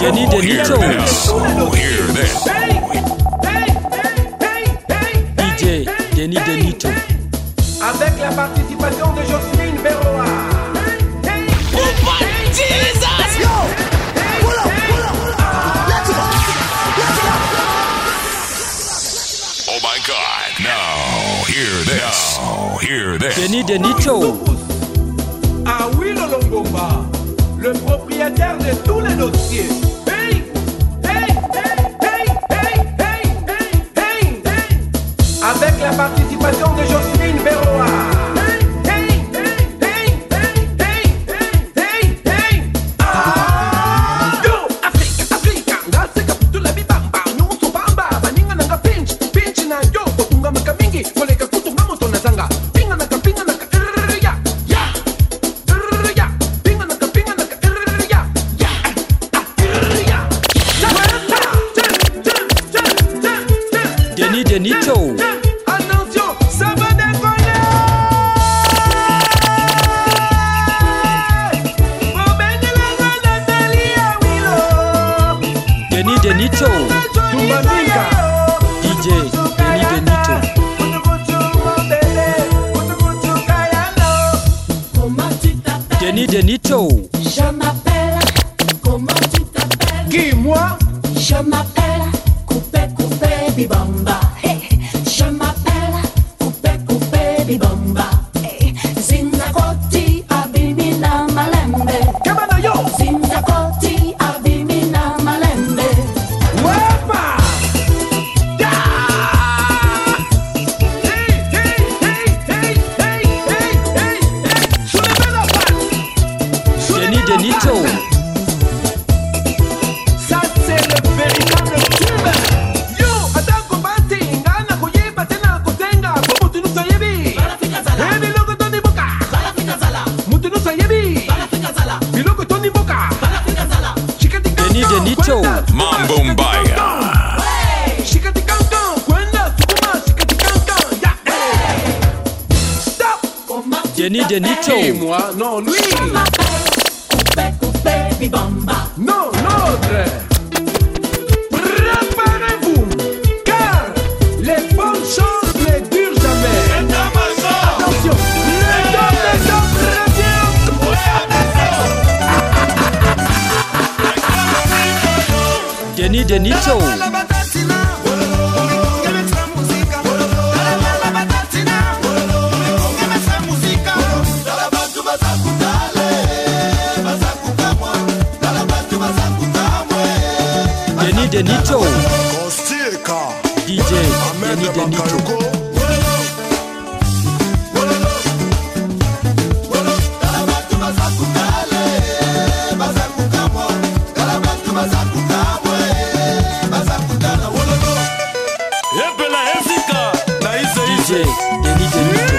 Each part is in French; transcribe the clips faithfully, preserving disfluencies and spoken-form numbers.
Kenny Denito. Hear this. D J Kenny Denito. Avec la participation de Jocelyne Berroa. Jesus! Yo! Pull up, pull up! Let's go! Let's go! Oh my God. Now, hear this. Now, hear this. Kenny Denito. Ah oui, le Longomba, le propriétaire de tous les dossiers. Hey! Hey! Hey! Hey! Hey! Hey! Hey! Avec la participation de Jocelyne Berroa. Kenny Denito. Attention, ça va décoller. Kenny Denito. Tumbandinga. D J Kenny Denito. Kenny Denito. Je m'appelle, comment tu t'appelles? Qui, moi? Je m'appelle Coupé Coupé Bibamba. Hey. Je m'appelle Coupé Coupé Bibamba. Hey. Zinzakoti abimina malembe. Kabana yo. Zinzakoti abimina malembe. Wepa. Da. Hey, hey, hey, hey, hey, hey, hey, hey. Soulevez la patte. Kenny Denito. Ça c'est le véritable tube. Yo, attends kombati, ngana koyeba tena kotenga, bobo tunu sayebi. Eh, biloko toni boka. Mutunu sayebi. Biloko toni boka. Shikati Kenny kankan, Denito. kwenda, Mambo Mbaya. shikati kankan, kwenda, sukuma, shikati kankan, ya, eh. Stop. Kenny Qui, Denito. moi? Non, lui. Je m'appelle Coupé Coupé Bibamba. Non, l'autre. Préparez-vous, car les bonnes choses ne durent jamais. Attention, les deux, les deux, très bien. Kenny Denito. Kenny Denito. D J Kenny Denito. D J Kenny Denito.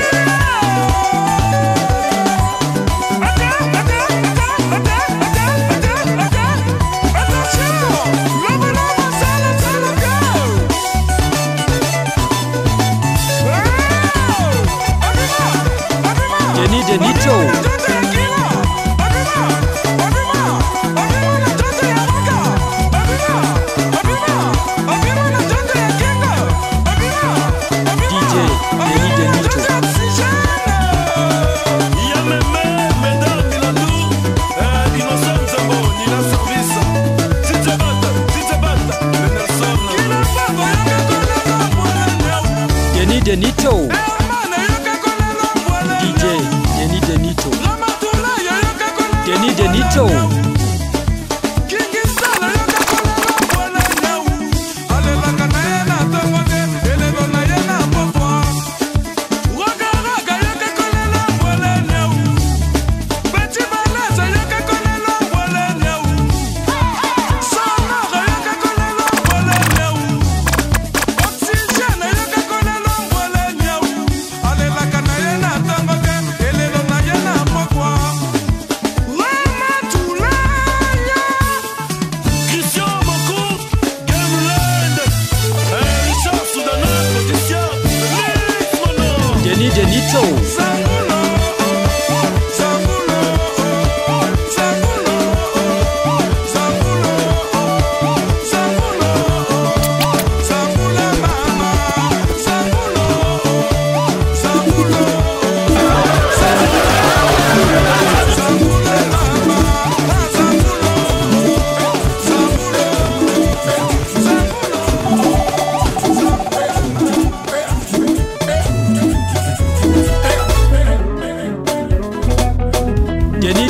Kenny Denito. D J Kenny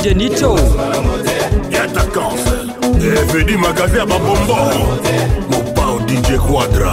Denito. Attaquant. Et fait du magasin à bonbon. Mon pao D J Quadra.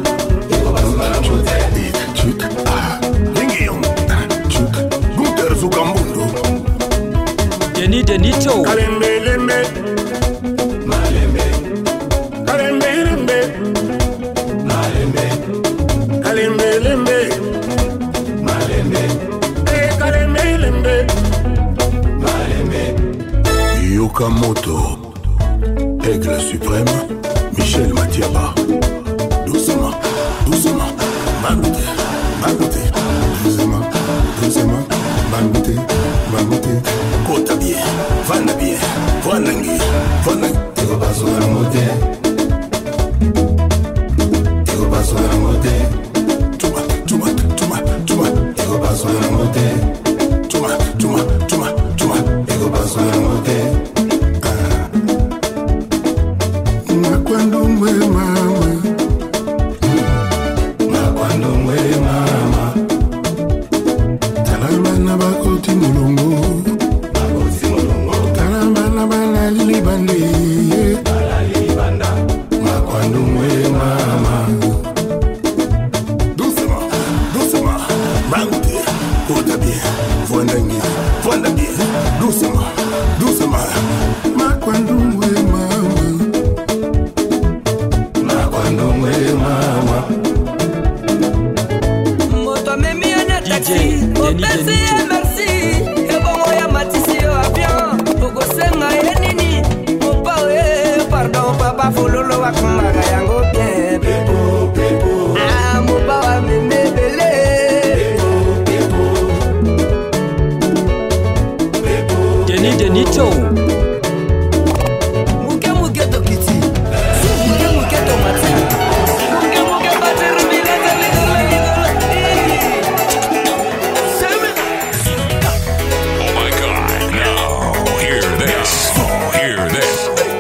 Gunter Zukambundo. Deni Denito. Kalembe lembe. Malembe. Kalembe lembe. Malembe. Kalembe lembe. Malembe. Eh kalembe lembe. Malembe. Yokamoto. Aigle suprême. Michel Matiaba. Doucement, doucement. Bangoute, bangoute. Doucement, doucement. Bangoute, bangoute. Kota bien, vana bien. Vanangi, vanangi. Tego baso na mote. Tego baso na mote. Chuma, chuma, chuma, chuma. Tego baso na mote. Chuma, chuma, chuma, chuma. Tego baso na mote. Cuando me mama, ma cuando me mama, talamba na bakoti mulongo, bakoti mulongo, talamba na balali bande, balali banda, ma cuando me mama, doucement, doucement, bangoute, kota bien, voandangi, voanda bien, doucement, doucement, ma cuando me mama. D J Deni Denito. Merci. Et bon, ya matisi yo avion. Pogo senga yenini. Opa we, pardon papa fololo wa kumaga yango bien. Pepo, pepo. Ah, mopa wa meme bele. Pepo, pepo. Pepo. Deni Denito. Muke muke to kiti. Si muke muke to mati. Muke muke batiru bila tali gola gola. Oh my God! Now hear this. Hear this.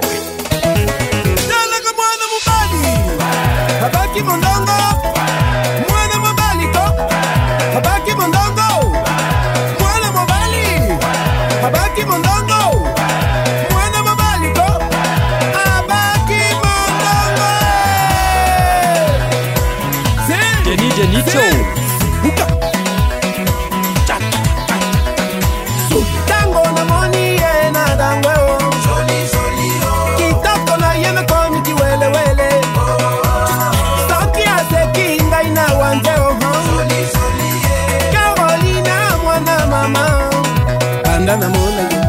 Nalaka mwana mubali Habaki mondongo Mwana mubali ko Habaki mondongo Mwana mubali Habaki mondongo Mwana mubali ko Habaki mondongo Deni Denito. Tango na moni ye na dango Kitoko na ye na komi kiwele wele Soki aseki ngai na wante oho Carolina mwana mama Anda na mona ye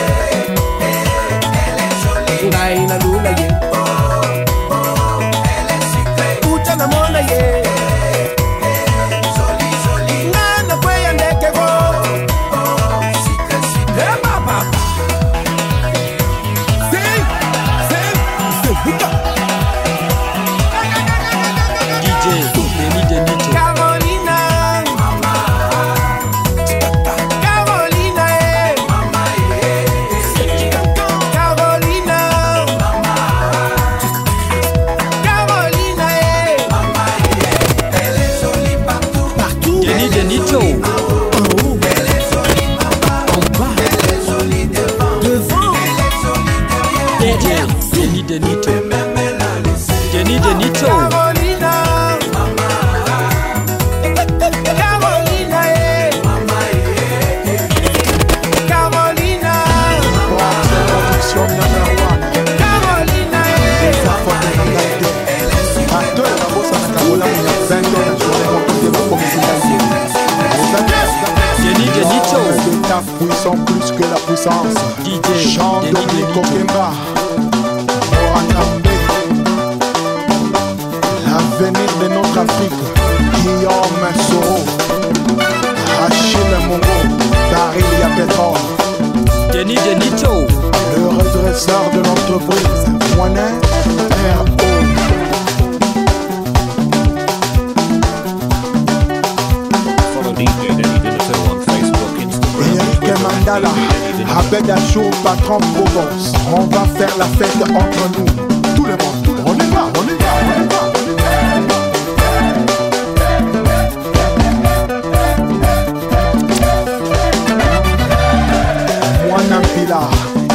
Ngai na lula ye Ucha na mona ye Nana kweya ndeke go Hey papa Say, say, say, huka D J Deni Denito. Carolina Carolina eh Carolina Carolina eh Partout Deni Denito. devant D J Deni Denito. Deni Denito. Carolina Carolina eh Carolina Carolina eh Deni Denito. L'état puissant plus que la puissance. D J Chant Deni Dominique Denito. Kokemba. Moranambe. L'avenir de notre Afrique. Guillaume Soro. Achille Mongo. Daryl Pétrole. Deni Denito. Le redresseur de l'entreprise. Moinet R O. Follow D J Deni Denito on Facebook, Instagram, Eric Twitter, Mandala. Deni Denito. Abed Achour, patron Provence. On va faire la fête entre nous. Tout le monde, tout le monde. On y va, on y va, on y va, on y va. Mwana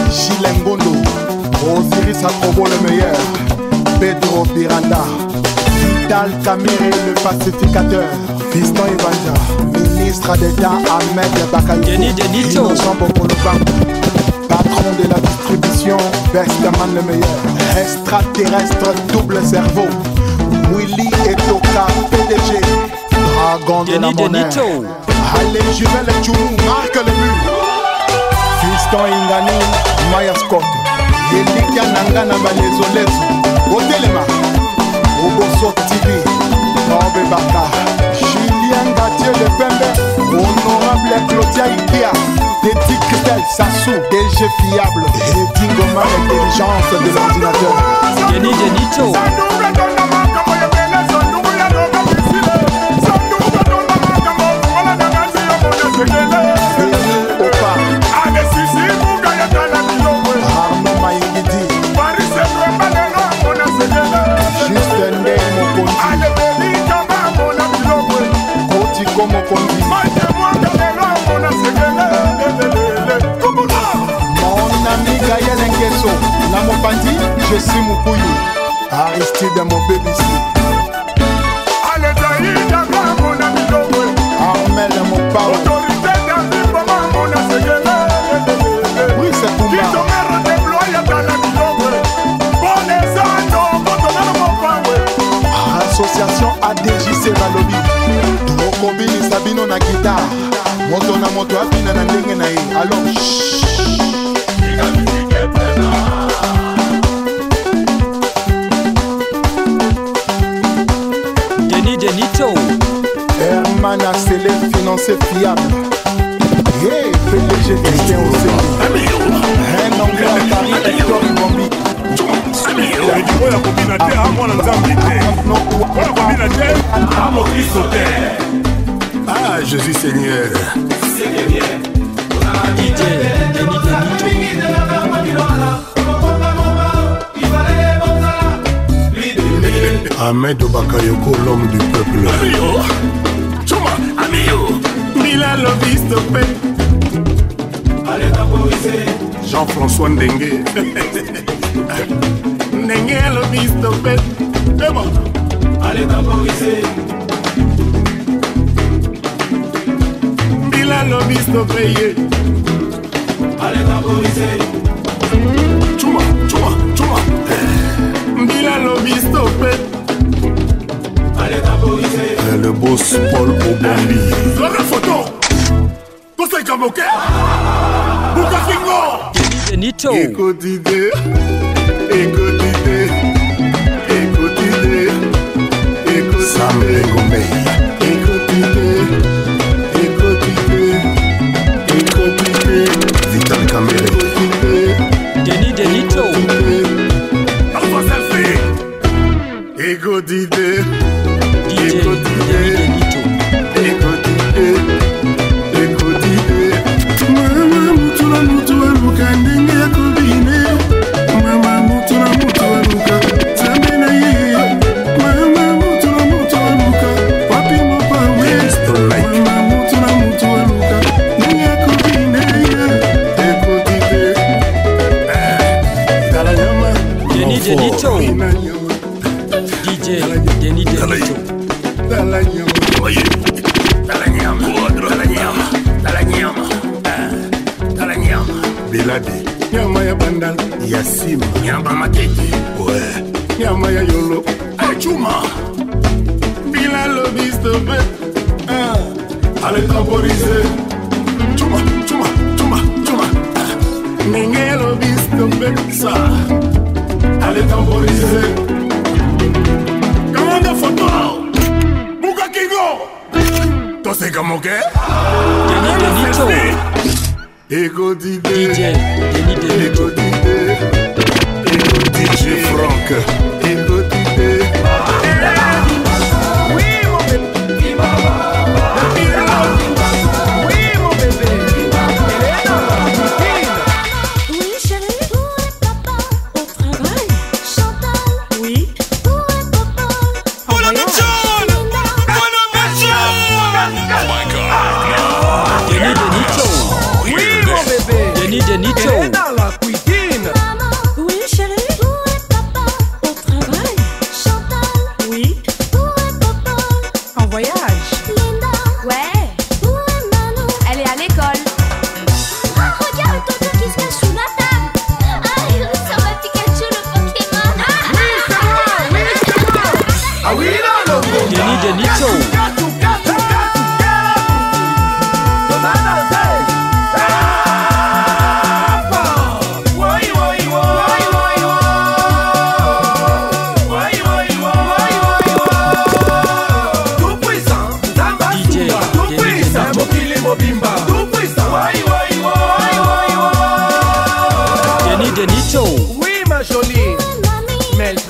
Gilles Ngondo, Osiris Akobo le meilleur, Pedro Piranda, Vital Kamere le pacificateur, Fiston Evanja, ministre d'État Ahmed Bakayoko, Kenny Denito, Innocent Bokoloban, patron de la distribution, Bestman le meilleur, extraterrestre double cerveau, Willy Etoka, P D G, Dragon de la Kenny monnaie. Denito, Allez, Juvel Tchoumou, marque le but. Fiston Ingani, Maya Scott, Yelika Nangana Balezolezo, Otelema, Oboso T V, Norbe Baka, Julien Gatier de Pembe, Honorable Claudia Ikea, Teti Christel Sassou, D G fiable, et Dingoma l'intelligence de l'ordinateur. Kenny Denito, Opa, Arnaud Maïgidi, Juste Ndeye Mokonzi, Kotiko Mokonzi, mon ami Gaël Ngeso, Namopandi, je suis Mukuyu, Aristide mon bébé ici, Armel mon pao, oui c'est pour moi. Association A D J C Valobi, Tokombini Sabino na guitare, moto na moto abina na ndenge na ye, alors shhh. Kenny Denito, Herman a scellé financé fiable. Hey, P D G Christian Osé. Un anglais à Paris, Hector Ibombi. Ah, Jésus Seigneur. D J Kenny Denito, Ahmed Bakayoko, l'homme du peuple. Chuma, amigo, Mila Lobi stoppé. Allez temporiser. Jean-François Ndengue. Ndengue Lobi stoppé. C'est bon. Allez temporiser. Mila Lobi stoppé. Allez temporiser. Chuma, chuma, chuma. Mila Lobi stoppé. Allez temporiser. Le boss Paul Obambi. Sur la photo. Conseil Kamoke. Bukakingo. Kenny Denito, Écoute idée, écoute idée, écoute idée, écoute Sam Engombe. Écoute idée, écoute idée, écoute idée, Vital Kamere. Écoute idée, Kenny Denito, Alpha selfie. écoute idée, D J écoute Kenny idée, Denito, écoute idée, écoute idée. Mama mutula mutula luka ndenge ya kobine. Mama mutula mutula luka zambena ye. Mama mutula mutula luka papi mopa we. Mama mutula mutula luka ndenge ya kobine. Écoute idée, dala nyama. Kenny Denito, Ina nyama, D J Kenny Denito, dala nyama. Oye, dala nyama, dala nyama, dala nyama, dala nyama. Biladi, nyama ya bandal, ya sima. Nyamba matete. Ouais. Nyama ya yolo. Ay chuma. Bila Lobi stoppé. Ah. Allez temporiser. Chuma, chuma, chuma, chuma. Ah. Nenge Lobi stoppé. Ça. Allez temporiser. Comment de photo? Buka Kingo. Toi c'est comment que? Kenny Denito, Écoute D idée, J Kenny Denito, écoute idée, écoute D J Franck. Écoute idée. Oui mon bébé. Oui mon bébé. Oui, chérie, pour être papa, au travail, Chantal. Oui, pour être papa, en voyage, Kenny Denito, Oui mon bébé. Kenny Denito, Dans la cuite.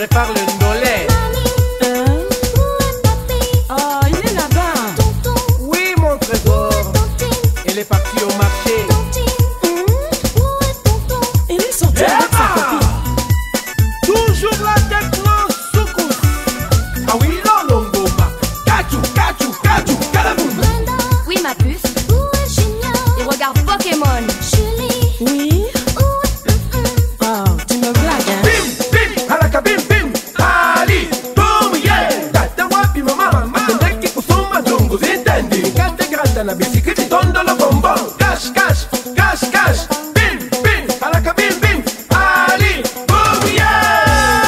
prépare le ndolé. Oh, il est là-bas. Oui, mon trésor. Il est parti au marché. Il est sorti avec sa copine. Toujours la techno soukous. Ah oui, non, longomba. Kachou, kachou, kachou, kalaboum. Oui, ma puce. Il regarde Pokémon. Oui. Oh, tu me blagues, hein? Bim, bim, alaka bim, bim. Ali, boum, yeah. Tata wapi mama, mama. Tendeki kusuma dungu zitendi. Kate grata na bisikiti tondo lo bombo. Cash, cash, cash, cash. Bim, bim, alaka bim, bim. Ali, boum, yeah.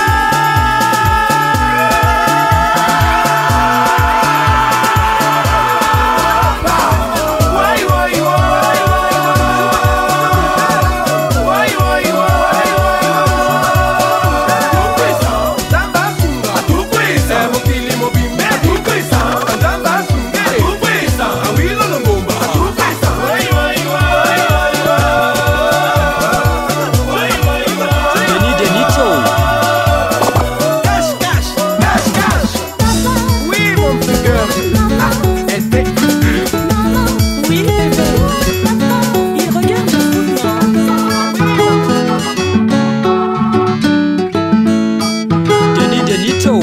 Why, why, why, why, why, why, Denis Denito. Cash, cash, cash, cash. Oui, mon petit cœur. Ah, elle fait. Oui, bébé. Il regarde le foot, Denis Denito.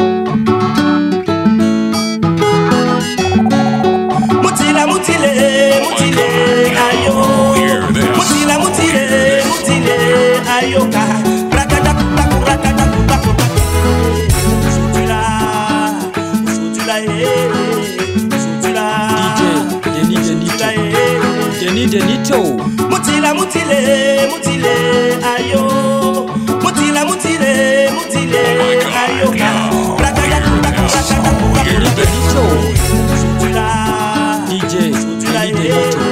Mutila mutile, mutile, ayo. Mutila mutile, mutile, ayo ka. Rakata kuta rakata kuta kuta. Sutila, sutila eh, sutila. D J Denis Sutila Denito. eh. Denis Denito. Mutila mutile, mutile, ayo. Mutila mutile, mutile, ayo ka. Rakata kuta rakata kuta. Denis Denito. Sutila. D J Denis Denito.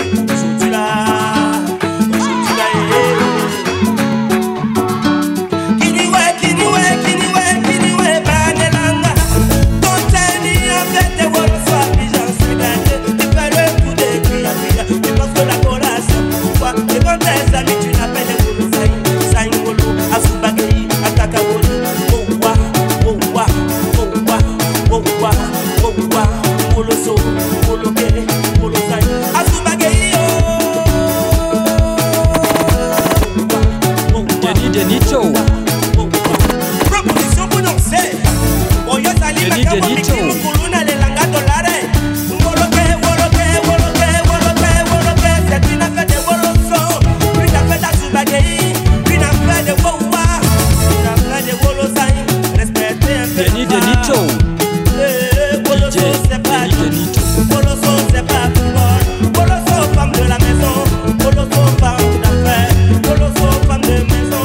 Denis Denito. Proposition pour danser. Oyo sali Denis makambo Denito. miki mukuluna lelanga dolare. Woloke, woloke, woloke, woloke, woloke. C'est une affaire de woloso. Une affaire d'Azubagei. Une affaire de wowa. Une affaire de wolosai. Respectez un peu. Denis Denito. Eh, D Woloso, J c'est pas Denis Denito. Woloso, c'est pas football. Woloso, femme de la maison. Woloso, femme d'affaires. Woloso, femme de maison.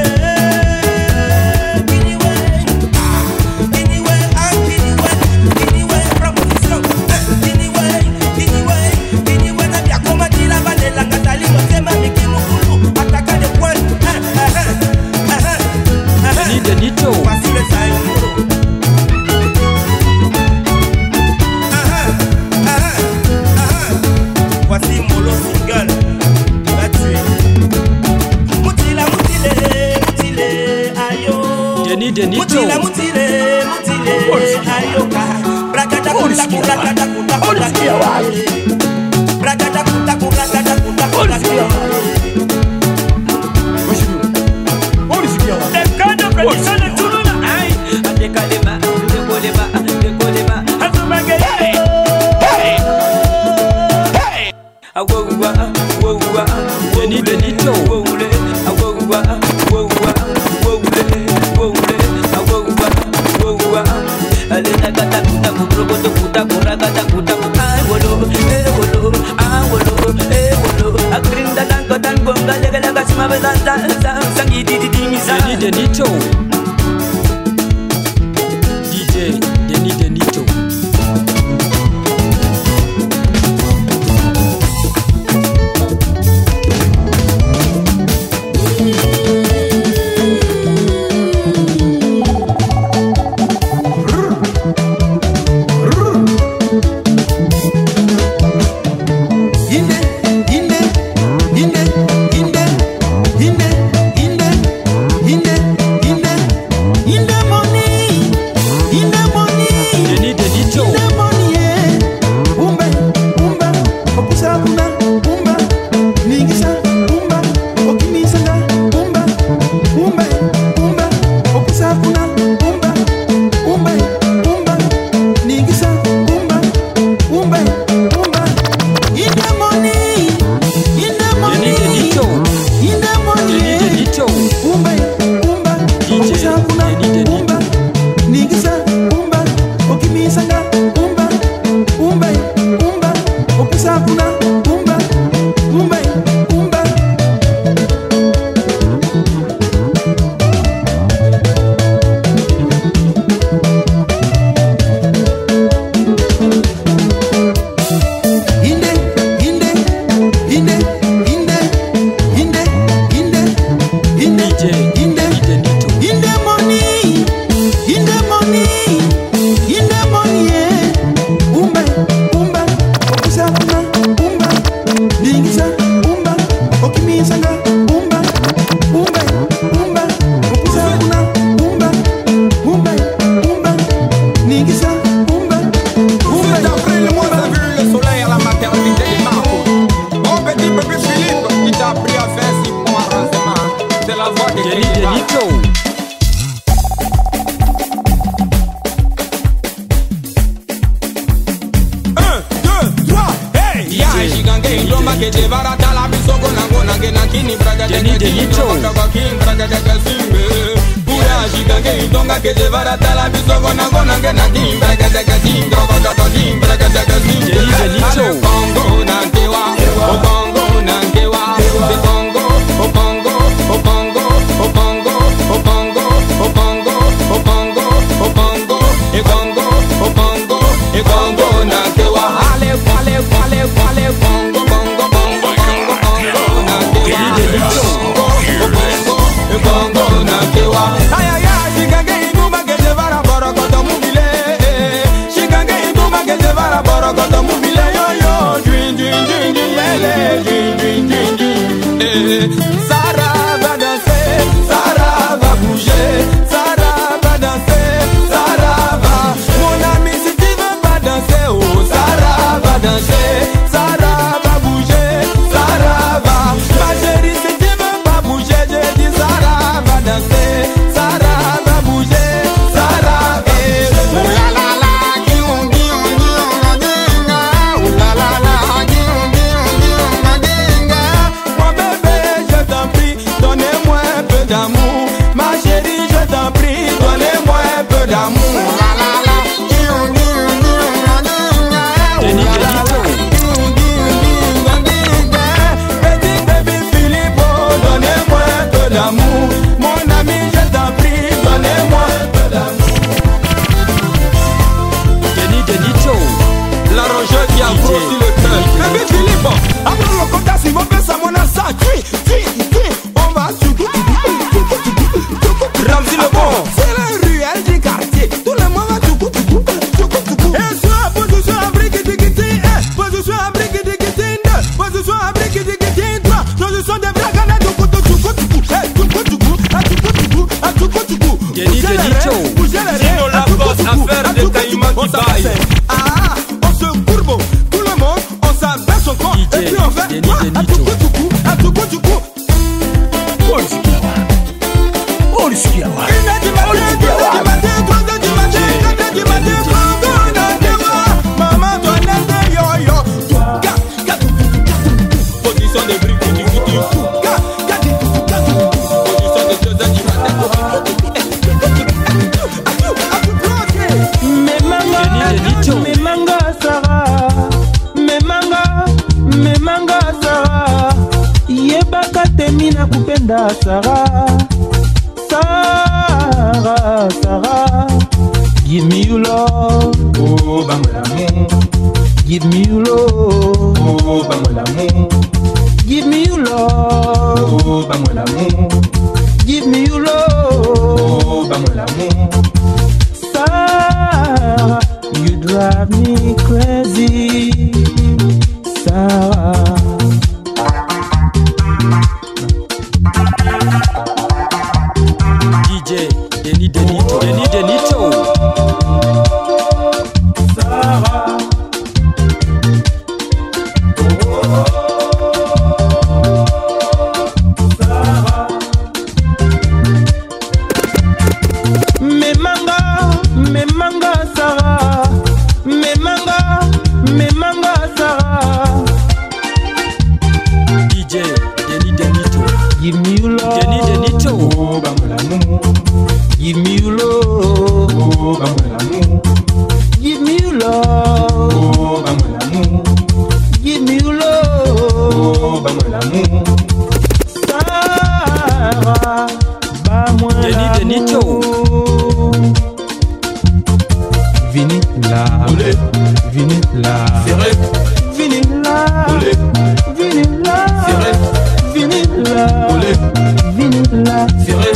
Eh, Kiniwe. Kiniwe, ah, Kiniwe. Kiniwe, proposition. Eh, Kiniwe, Kiniwe. Kiniwe, na bia koma di la bande la ngatali motema miki mukulu. Ataka de point. Eh, eh, eh, eh, eh, eh. Denis Denito. Facile ça, yo. Voici Molo single, va tuer. Mutila mutile, mutile, ayo. Denis Denito. Mutila mutile, mutile, ayo ka. Brakata kuta kuta kuta kuta kuta. Brakata kuta kuta kuta kuta kuta. Dekano tradition de Toulouse. Aïe, adekalema, dekolema, dekolema. Azumage. Awowa, wowa, Denis Denito. wowule, awowa, wowa, wowule, wowule, awowa, wowa. Alena kata kuta kubrokoto kuta kurakata kuta ai wolo, eh wolo, ah wolo, eh wolo. Akrinda tanko tanko ngalega kasima bezanta sangi di di di misa. Denis Denito. D J Denis Denito. Inde, inde, inde, inde, inde, inde, inde, Denny Denito. Denny Denito. Sarah va danser, Sarah va bouger, Sarah va danser, Sarah va. Mon ami, si tu veux pas danser, oh Sarah va danser, Sarah va bouger, Sarah va. Ma chérie, si tu veux pas bouger, je dis Sarah va danser, Sarah va bouger, Sarah va. Oh la la la, guion, guion, guion, dinga, oh la la la, guion, guion, guion, dinga. Mon bébé, je t'en prie, donnez-moi un peu d'amour. Ma chérie, je t'en prie, donnez-moi un peu d'amour. La la la, guion, guion, guion, dinga, oh Denny la la la, Denito. guion, guion, guion, dinga. Petit bébé Philippe, oh, donnez-moi un peu d'amour. Mon ami, je t'en prie, donnez-moi un peu d'amour. Denny Denito. L'arrangeur qui a grossi le cœur. Bébé Philippe, après le compte, si mon père, ça m'en a ça. Tui, tui, tui. On va sur Ramzi le bon. C'est la ruelle du quartier. Tout le monde va tout coup, tout coup, tout coup, tout coup. Et soit position à brique de guitine. Position à brique de guitine. Position à brique de guitine. Position de bragana. Tout coup, tout coup, tout coup. Tout coup, tout coup. Tout coup, tout coup. Tout coup, tout coup. Denny Denito. Bougez les reins. Sinon la force à faire des caïmans qui baillent. Ah, on se courbe. Tout le monde, on s'abaisse son corps. D J Et puis on fait Denny quoi? Denito. À tout coup, tout coup. À tout coup, tout coup. Une heure du matin, deux heures du matin, trois heures du matin, quatre heures du matin, Congo, Nantewa. Maman, toi, Nante, yo, yo. Ga, ga, position de brique, du guidi. Ga, ga, ga, position de deux heures du matin. Denny Denito. Memanga Sarah, memanga, memanga Sarah, yebaka temi na kupenda Sarah, Sarah, Sarah, give me your love, oh bang l'amour, give me your love, oh bang l'amour, give me your love, oh bang l'amour, give me your love, oh bang l'amour. Sarah, you drive me crazy, Sarah. D J Denny Denito. Denny Denito. Sarah. Sarah. Memanga, memanga Sarah, memanga, memanga Sarah. D J Denny Denito. Give me your love, Denny Denito. oh bang l'amour. Give me your love, oh bang l'amour. Give me your love, oh bang l'amour. Give me your love, oh bang l'amour. Sarah, bah moi Denny Denito. Vini là, vini là, C'est vrai, vini là, olé, vini là, c'est vrai, vini là, olé, vini là. c'est vrai.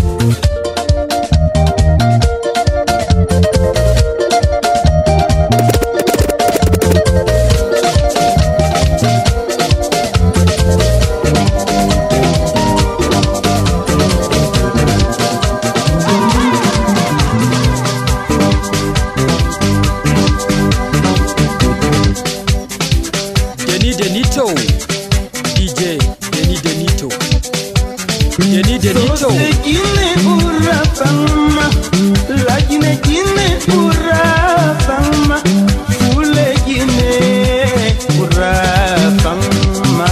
Denny Denito. D J Denny Denito. Denny Denito. Sose Guinée ura fama, la Guinée Guinée ura fama, Fule Guinée ura fama.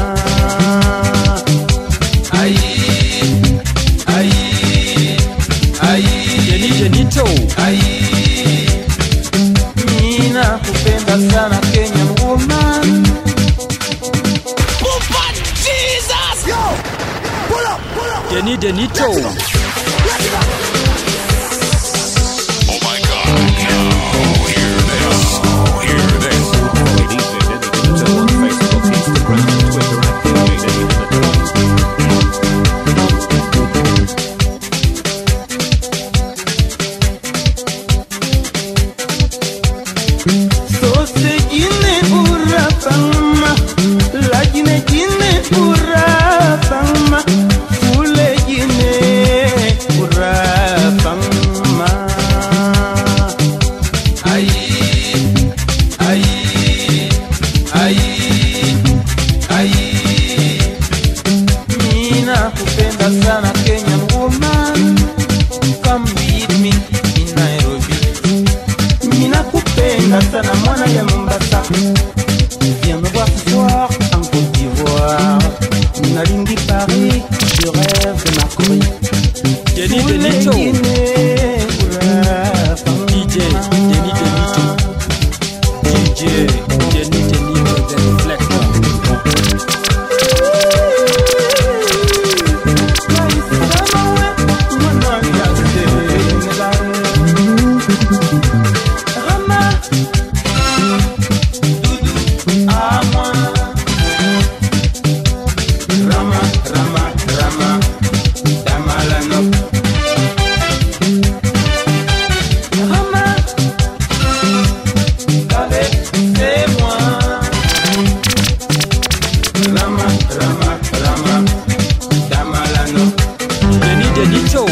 Aïe, aïe, aïe. Denny Denito. Aïe, mina kupenda sana Kenya woman. Denny Denito. Oh my God! Now hear this. Hear this. D J Denny Denito on Facebook, Instagram, Twitter, and D J Denny Denito. Sose Guinée ura fama, la Guinée Guinée ura fama, Fule Guinée ura fama. Aïe, aïe, aïe, aïe. Mina kupenda sana Kenya woman, come with me in Nairobi. Mina kupenda sana mwana ya Mombasa. Viens me voir ce soir en Côte d'Ivoire. Nalingi Paris, je rêve de Marcory. Denny Denito. D J Denny Denito. D J Denny Denito the Reflector. Rama, Doudou, à moi. Rama, Rama, Rama, Damalano. Rama, avec c'est moi. Rama, Rama, Rama, Damalano. Denny Denito.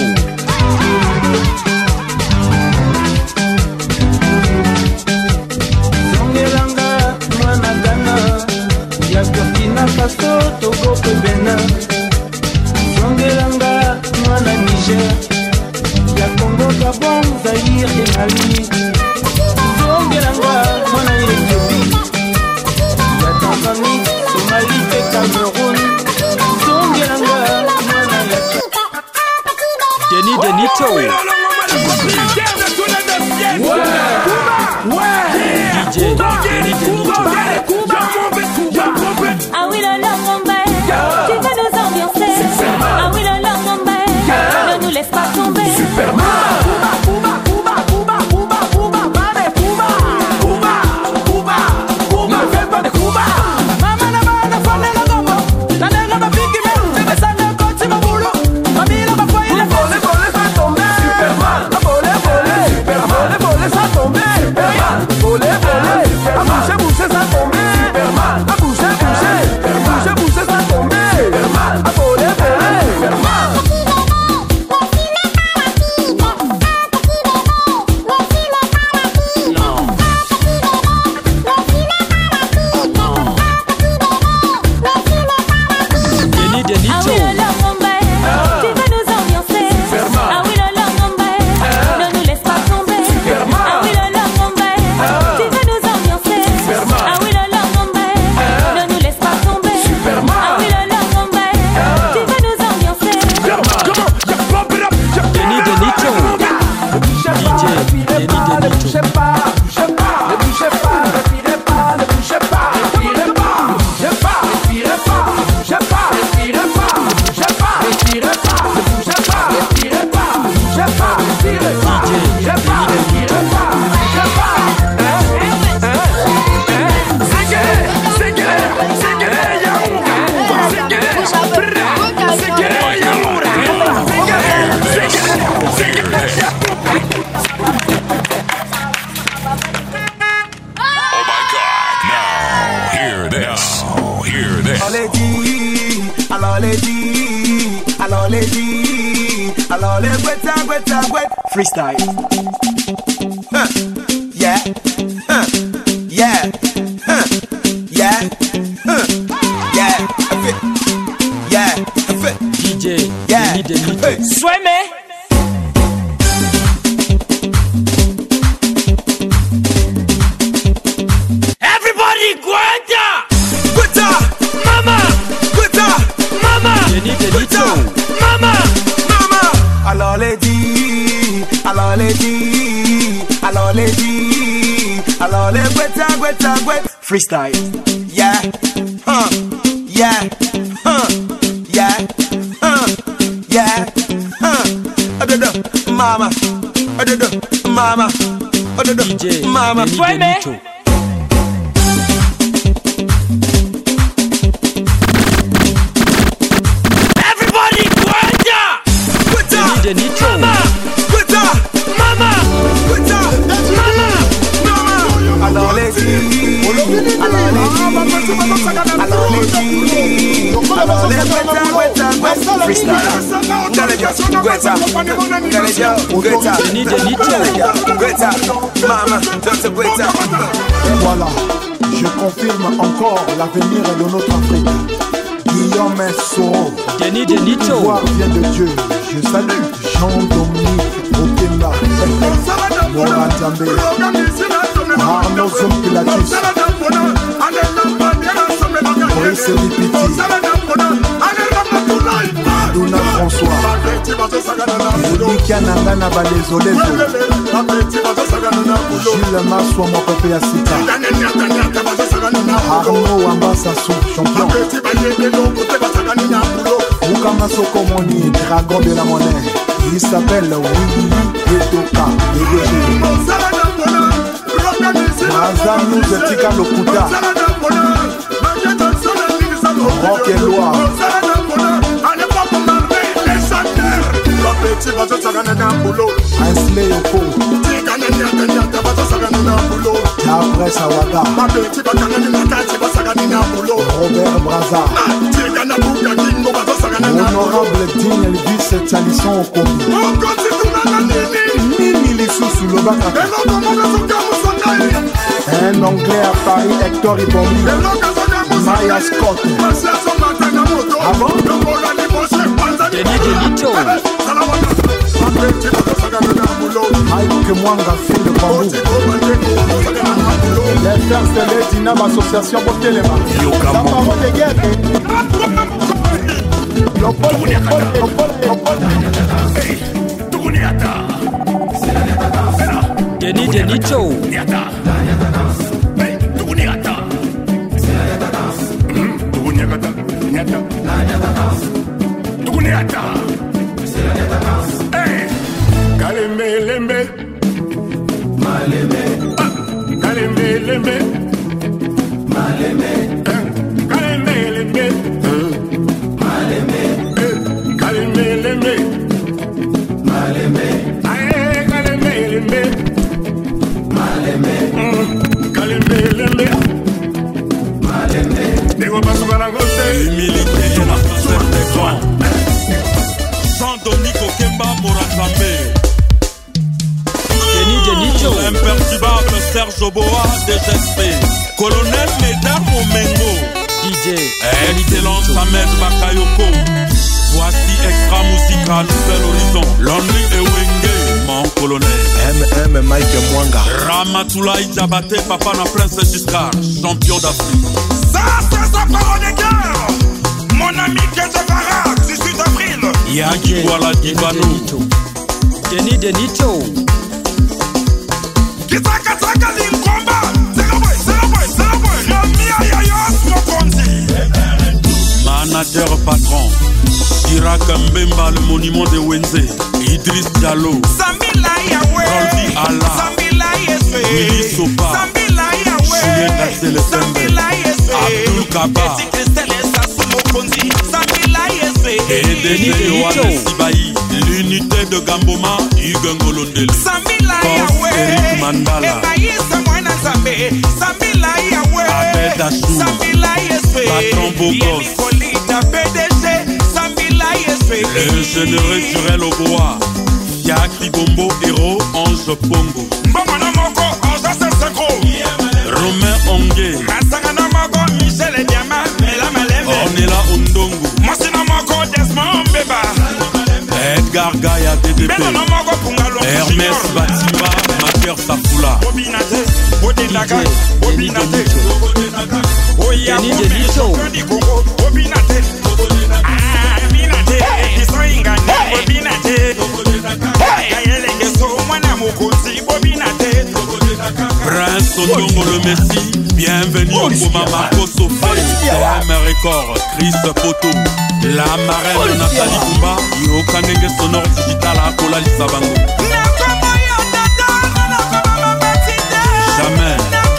Zongelanga, mwana Ghana, ya Burkina Faso, Togo pe Benin. Zongelanga, mwana Niger, ya Congo, Gabon, Zaïre et Mali. Zongelanga, mwana Ethiopie, ya Tanzanie, Somalie et Cameroun. Zongelanga, mwana ya Denny Denito. D J Denny Denito. Ah oui, le Longombe, tu veux nous ambiancer. Ah oui, le Longombe, ne nous laisse pas tomber. Freestyle. Huh. Yeah. Huh. Yeah. Huh. Yeah. Huh. Yeah. A fit. Yeah. A fit. D J. Yeah. Hey. Sueme. Everybody, Guanta! Guetta! Mama! Guetta! Mama! Jenny Denito. Mama! Mama! Alors les dit, alors les dit, alors les dit, alors les Guetta, Guetta, Guetta. Freestyle. Yeah. Huh. Yeah. Huh. Yeah. Huh. Yeah. Huh. Adodo. Mama. Adodo. Mama. Adodo. D J Mama. Jenny Sueme. Denito. Everybody, Guanta! Guetta! Jenny Denito. Mama! Guetta! Mama! Guetta! Mama! Mama! Alors les filles, alors les filles, alors les filles, alors les Guetta, Guetta, Guetta. Freestyle. Galeja, Guetta, Galeja, Guetta, Jenny Denito. Galeja, Guetta, Mama, docteur Guetta. Et voilà, je confirme encore l'avenir de notre Afrique. Guillaume Soro, Jenny le Denito. pouvoir vient de Dieu. Je salue Jean-Dominique Okemba, Laurent Djambé, Arnaud Zompilatus, Brice Lipiti, Dona François, Elika Nangana Balezolezo, Gilles Maswa Mokope Yasika, Arnaud Wambasassou, champion, Mukama Sokomoni, dragon de la monnaie, il s'appelle Willy Etoka, D D G. Razan nous Tika Lokuta, Rock et Loire, Ainsley Yoko, Après Sawaga, Robert Braza, Honorable Dean Elvis Talisson Okomi, Nini Lissou Lobaka, un Anglais à Paris, Hector Ibombi, Maya Scott. Ah bon? Jenny Denito. Mike Mwanga, fille de Bambou. Les frères Sélé, Dina, l'association pour Téléma. Ça parle de guerre. Lopol, Lopol, Lopol, Lopol. Jenny Denito. Kalembe lembe Maleme Kalembe lembe Maleme Kalembe lembe Maleme Kalembe lembe Maleme Aye kalembe lembe Maleme Kalembe lembe Maleme Dego paso para gote Humilité et la passer des grands. Jean-Dominique Okemba Morazambe. Jenny Denito. Imperturbable Serge Oboa D G S P. Colonel Médard Momengo. D J Excellence Ahmed Bakayoko. Voici Extra Musical Nouvel Horizon. Lonely Ewenge, mon colonel. M M Mike Mwanga. Ramatoulaye Diabaté, Papa na Prince Giscard, champion d'Afrique. Ça, c'est sa parole de guerre. Mon ami Kézefara, dix-huit avril. Yagi Wala Divano. Jenny Denito. Kitaka taka linkomba. Zero boy, zero boy, zero boy. Rami Ayayos Mokonzi. Manager patron. Irak Mbemba, le monument de Wenze. Idriss Diallo. Samila Yahweh. Rolbi Allah. Samila Yeswe. Willy Sopa. Samila Yahweh. Julien Daxel Samila Yeswe. Abdul Kaba. Eti Christelle Sassou Mokonzi. Samila Yeswe. Et Denis Yohannes Sibaï. L'unité de Gamboma. Hugues Ngolondeli. Samila Yahweh. Eric Mandala. Enaïsa Mwana Zambe. Samila Yahweh. Abed Achou. Samila Yeswe. Patron Bogos. Yelikolita P D G. Samila Yeswe. Le généreux Jurel Oboa. Fiaki Bombo Héros Ange Pongo. Mbamana Moko Ange Seseko. Romain Ongue. Masangana Moko Michel Diama. Mela Malembe. Ornella Ondongo. Masina Moko Desmond Beba. Edgar Gaia D D P Hermès Batima Maker Safula Kenny Delito Prince Ondongo le Messi, bienvenue au Boma Marco Sofé, C M Record, Chris Poto, la marraine Nathalie Kumba, Yokanenge sonore digital à Kola Lissabango. Jamais.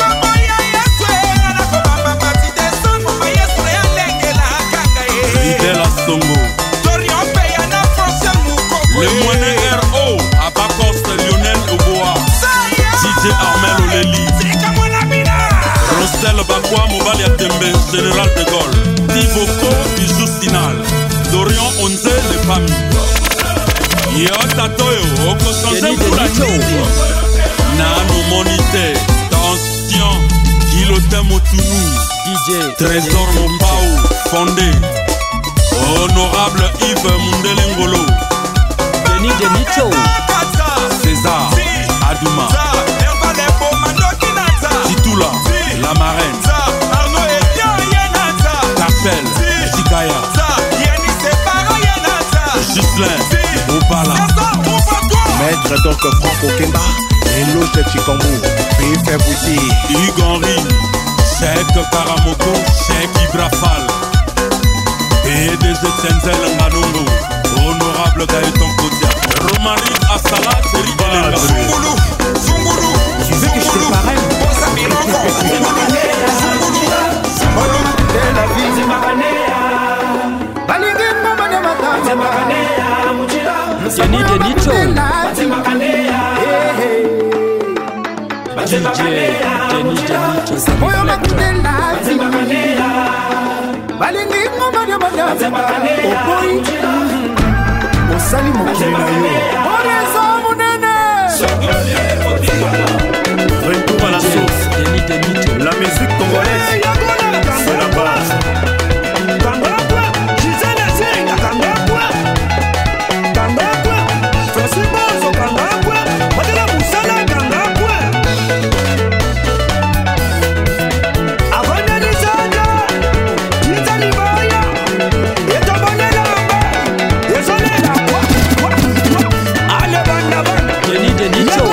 Fidèle à Songo. Le moine R O, Abakos Lionel Oboa, D J Armel Oleli, Rossel Bakwa Mobali Atembe, Général de Gaulle, Tivoko, Bijou Sinal, Dorian Onze, les familles. Yota Toyo, Oko Sanse Poulati, Nano Monité, Tension, Kilote Motunu, D J Trésor Mopao, Fondé, Honorable Yves Mundelengolo, Kenny Delito, César, Adouma, Titoula, la marraine, Carpel, Zikaya, Gislain, Obala, Maître donc Franco Kemba, Eloge Chikambu, P F Bouti, Hugues Henry, Cheikh Karamoko, Cheikh Ibrafal, P D G Tenzel Nganongo, Honorable Gaëtan Kodia, Romaric Assala, Thierry Elenga. Zungoulou, Zungoulou, tu veux que je te parraine? Kenny Delito, D J Kenny Delito, osali mokili na yo retour à la source. La musique congolaise, c'est la base. Kenny Delito,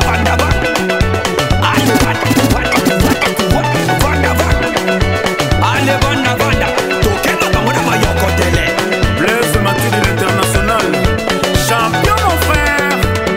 Blaise Matuidi l'international, champion mon frère.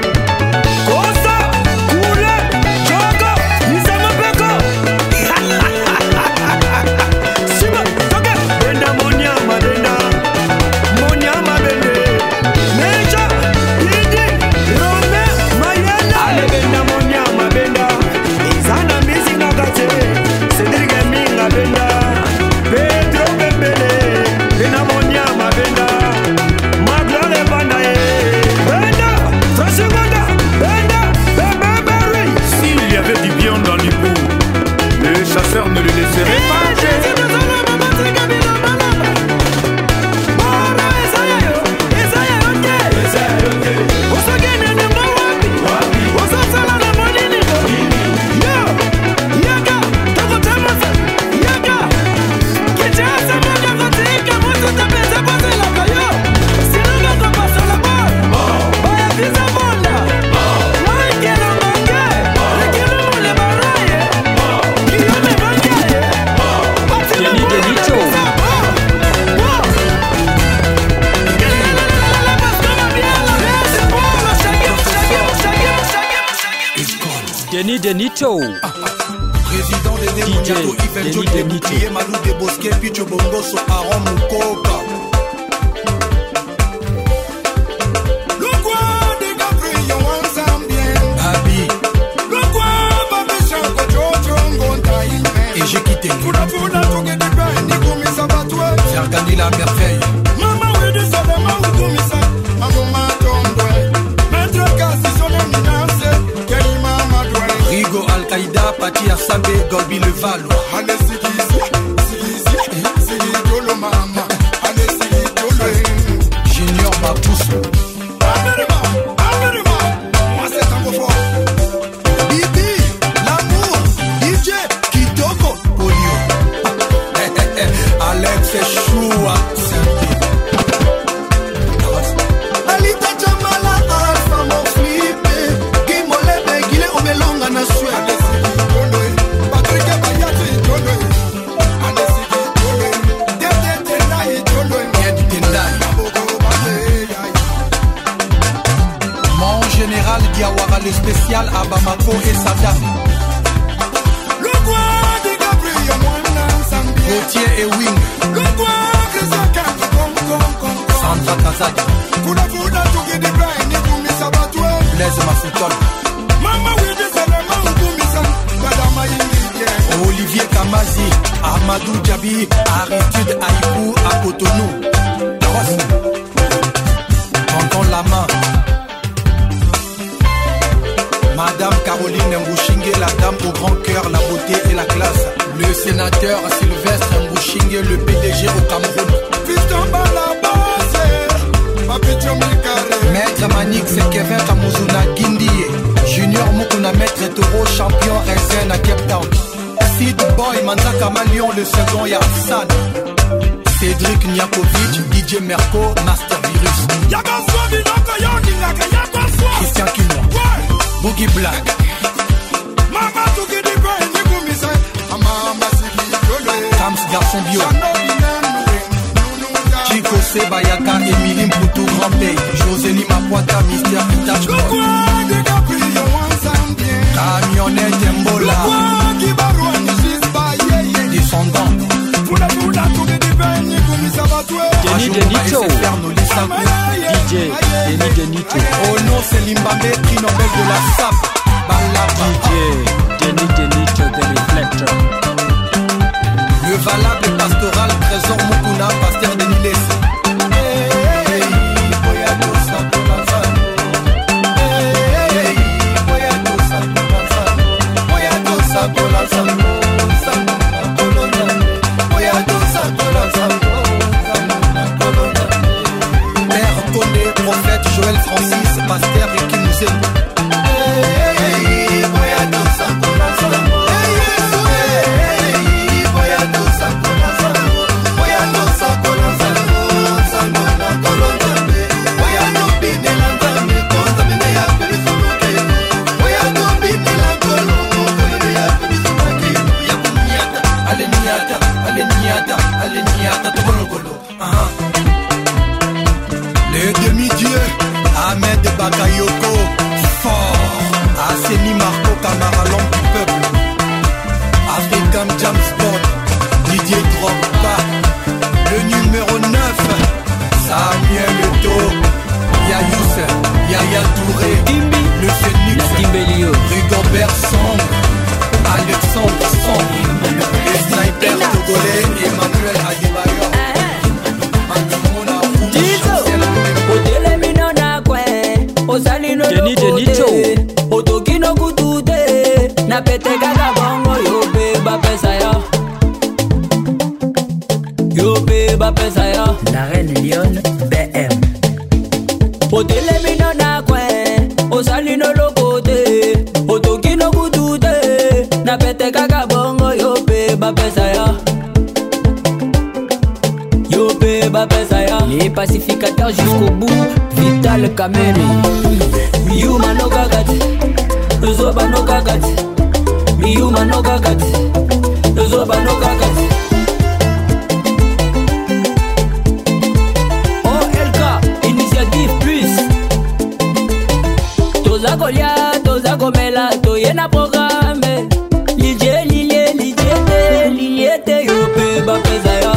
S'il y avait du bien dans l'hibou, les chasseurs ne le laisseraient pas. Kenny Delito, Président des D J Némoniato, Yves Kenny John Delito, Deboutillier, Malou de Bosquet, Picho Bongoso, Aaron Mukoka. Le quoi des Gabriel ensemble bien. Abi. Le quoi Babisha Kojojo Ngonda Ime. Et j'ai quitté. Funa Funa Toge de Bain, Nico Misa Batoué. J'ai regardé la merveille. Maman, oui, de Salama, ou Tomisa. Maman, Tondoué. Maître Kassi, son éminence. Kaima Madoué. Rigo Al-Qaïda, Pati Assambe, Golbi le Valo. Allez, Sigisi, Sigisi, Sigisi, Dolo Mama. Allez, Sigisi, Dolo. Junior Mapoussou. Diawara le spécial à Bamako et Saddam. Le roi de Gabriel Mwana Zambie. Gauthier et Wing. Le roi de Zakat Kong Kong Kong. Sandra Kazadi. Kuna kuna tuki de Brian ni kumi sabatwe. Blaise Mafutol. Mama wede salama kumi san. Madama Yingi. Olivier Kamazi. Amadou Djabi. Aristide Aïkou à Cotonou. Tonton la main. Madame Caroline Mbouchingue, la dame au grand cœur, la beauté et la classe. Le sénateur Sylvestre Mbouchingue, le P D G au Cameroun. Maître Manix et Kevin Kamuzuna Guindi. Junior Mukuna, Maître Toro, champion Raisin à Cape Town. Sid Boy, Manzaka Malion, le second Yarsan. Cédric Niakovic, D J Merco, Master Virus. Christian Kimo. Boogie Black. Kams Garçon Bio. Chico Sebayaka, Emilie Mpoutou, Grand Pays. Josélie Mapoita, Mister Pitach. Camionnette Mbola. Descendant. Denis Denito. D J Denis Denito. Oh non, c'est Limbabé, prix Nobel de la S A P. D J Denis Denito, The Reflector. Le valable pastoral, Trésor Mukuna, pasteur de Niles. Père Condé, prophète Joël Francis, pasteur et qui nous aime. Le demi-dieu Ahmed Bakayoko, fort. Asseni Marco Camara, l'homme du peuple. African James Bond, Didier Drogba. Le numéro neuf, Samuel Eto'o, Yayous, Yaya Touré, le Phoenix, Rigobert Song, Alexandre Song, les snipers togolais, Emmanuel Adebayor. Denis Denito. Otokino kutude na pete kaka bongo yo pe ba pesa ya. Yo pe ba pesa ya. La reine Lyon B M. Otele mino na kwe osalino lokote. Otokino kutude na pete kaka bongo yo pe ba pesa ya. Yo pe ba pesa ya. Les pacificateurs jusqu'au bout. Vital Kameni. Miyuma no gagati. Zoba no gagati. Miyuma no gagati. Zoba no gagati. O L K, initiative plus. Toza kolia, toza komela, toyena programme. Lilie, lilie, lilie, lilie te yo pe ba pesa ya.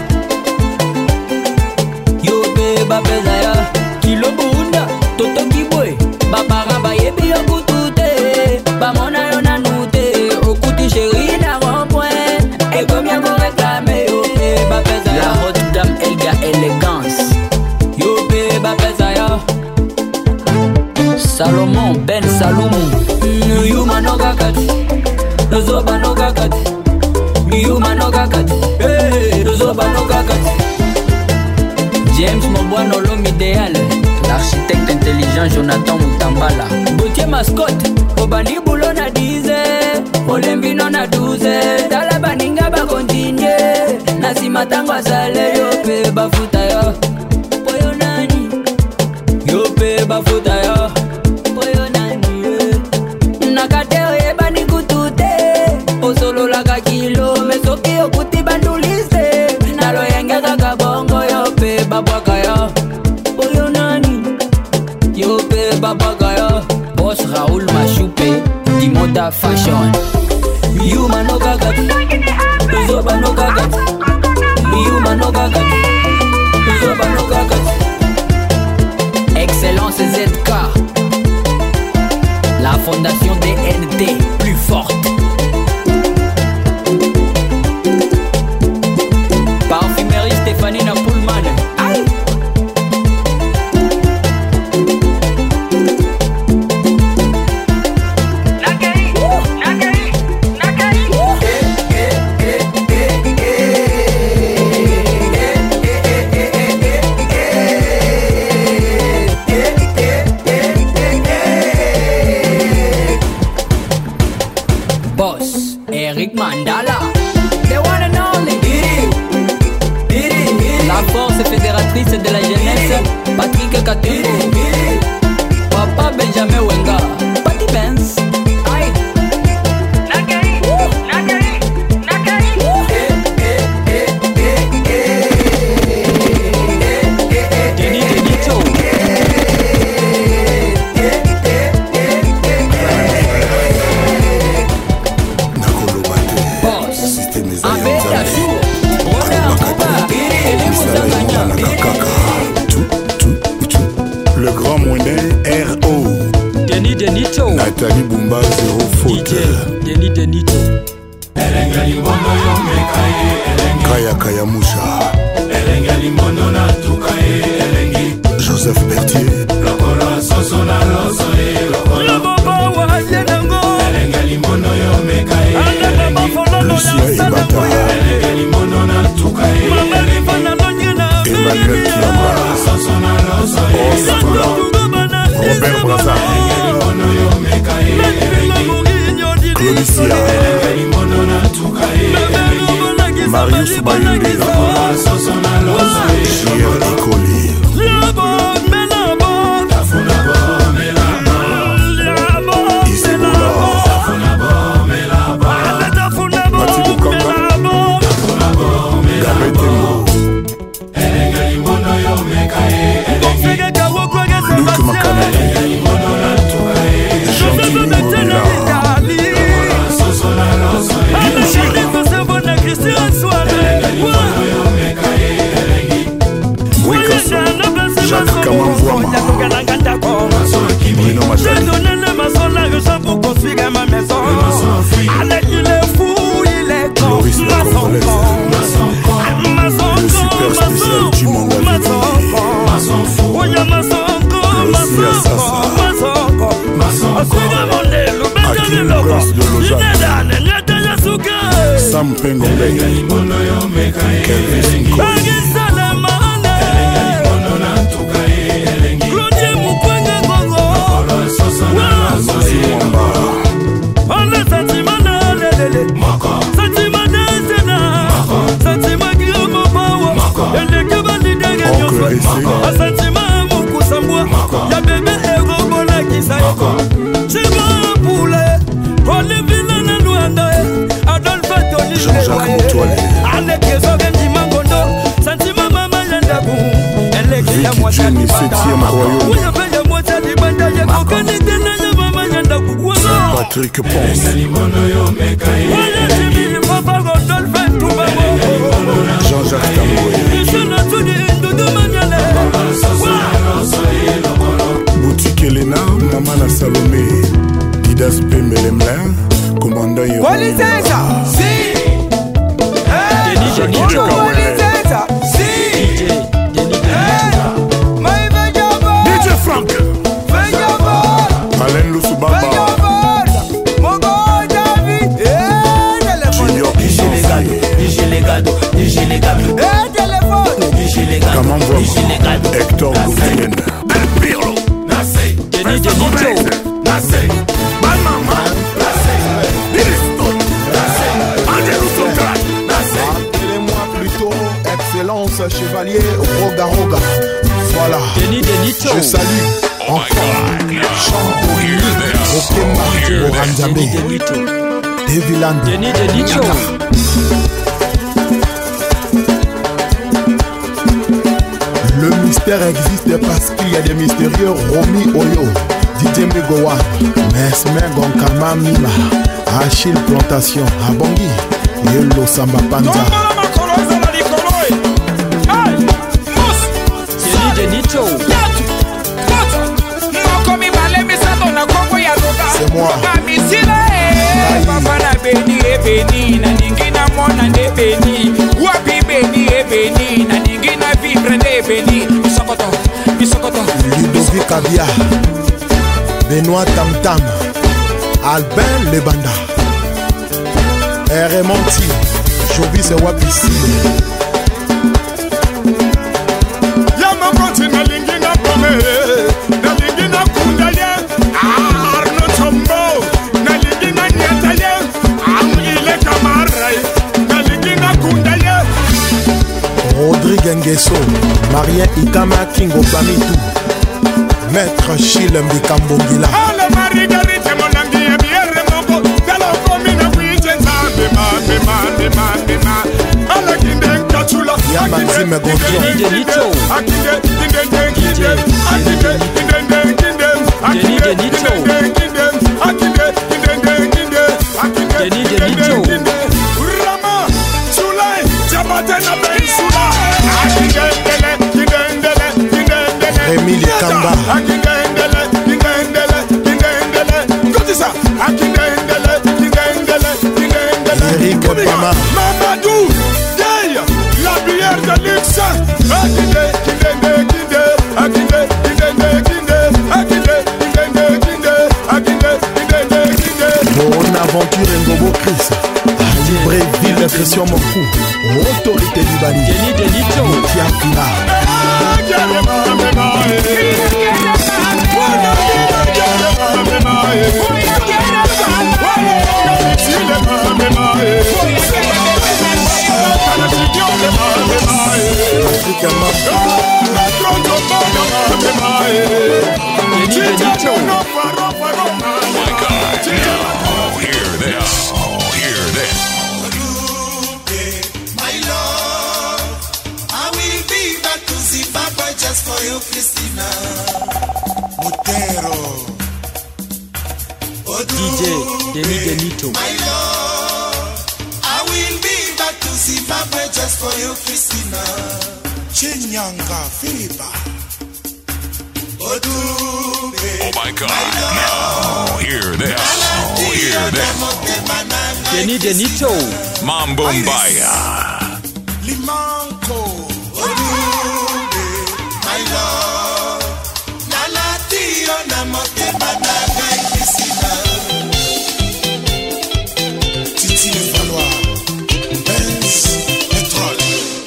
Yo pe ba pesa ya. Kilo bunda, toto kibwe. Babara ba yebi yo kutute. Bamona yo nanute. Okuti chéri na rond-point. Et comme y'a mon réclamé, yo pe ba pesa ya. La haute dame Elga élégance. Yo pe ba pesa ya. Salomon Ben Salomon. Yuma no kakati. Zoba no kakati. Yuma no kakati. Hey, Zoba no kakati. James Moboano, l'homme idéal. L'architecte intelligent Jonathan Mutambala. Gauthier mascotte. Obani boulot na dize. Olembi non na douze. Tala baninga ba continue. Nasi matango sale yo pe bafuta yo. Poyo nani. Yo pe bafuta yo. Poyo nani. Nakate oye bani kutute. Osolo laka kilo. Mesoki okuti bandulise. Nalo yenge kaka bongo yo pe babwaka yo. Poyo nani. Yo pe babwaka yo. boss Raoul Machoupe, Dimoda Fashion. Yuma no gagat, Zoba no gagat, Yuma no gagat, Zoba no gagat. Excellence Z K, la fondation D N T plus forte. Parfumerie Stéphanie Napoulman. Aïe. Boss Eric Mandala, the one and only. La force fédératrice de la jeunesse, Patrick Katumbo. Papa Benjamin Wenga, Patty Benz. Aïe. Denis Denito. Boss Abel Yassou, Ronan Kuba, Elemo Zanganya. Le grand monnaie R O Denis Denito. Nathalie Bumba zéro faute D J Denis Denito. Kaya Kaya Moucha Joseph Berthier Lucia Ibata Emmanuel Kiamba Osatola Robert Braza Claudicia Marius Bayunde Chier Ikoli Jacques Kamamvouama Bruno Matali pour construire ma maison. Avec il est fou, il est con. Loris la Congolaise Le super spécial du Manga Lucia Sassa Akim Prince de Lausanne Sam Pengombe Kelvis Nkoli Jean-Jacques Moutoualé Vicky Jenny septième royaume Patrick Ponce Jean-Jacques Tamboy Boutique Elena Mamana Salomé Didas Pembelemlin Commandant Yoro Si Denis Denito. D J Frank Alain Lusubaba Junior Kamamvouama Hector Goutien Denis Denito. Appelez-moi plutôt Excellence Chevalier Roga Roga. Voilà. Denis Denito. Je salue encore Champouli Okemba Oranjambe Denis Denito. Devilando Denis Denito. Le mystère existe parce qu'il y a des mystérieux. Romy Oyo Didier Mbegowa, Mesmer Gonkama Mima, Achille Plantation, Abongi, Yelo Samba Panza. C'est moi. Papa na beni e beni na ningina mona ne beni wapi beni e beni na ningina vivre ne beni Bisokoto Bisokoto Ludovic Avia, Benoît Tamtam, Albin Lebanda, R. Monti, Jovis et Wapisi. Yama kontina lingina pome, na lingina kundaye, Arno Tombo, na lingina nyataye, Am ile kamarai, na lingina kundaye. Rodrigue Nguesso, Marien Ikama Kingo Bamitou, Maître Chile Mbikambongila. Ale Margarita monangi ya biere moko, Galo komina wijen zambe mame mame mame mame. Ale kinde kachula, Yamanzime Gonjon. Akinde kinde kinde akinde kinde kinde akinde kinde kinde akinde kinde kinde akinde kinde kinde Rama Sulai Jabate na Ben Sula akinde kinde kinde kinde kinde Emile Kamba akinde kinde kinde kinde Kotisa akinde kinde kinde kinde Eric Pama Mamadou Day la bière de luxe akinde kinde kinde akinde kinde kinde akinde kinde kinde akinde kinde kinde Mon aventure Ngobo Chris, Libreville Christian Mokou, Autorité Libani, Jenny Delito, Tia Fila. Now, hear this. Oh, hear this. My love, I will be back to Zimbabwe just for you, Christina. Mutero. D J Denny Denito. My love, I will be back to Zimbabwe just for you, Christina. Chinyanga Philippa. Oh my God. Now, hear this. Oh, hear this. Denny Denito. Mambumbaya. Limanco. Odube. My love. Nana tio na motema na gai Christina. Titi le Valois. Benz. Pétrole.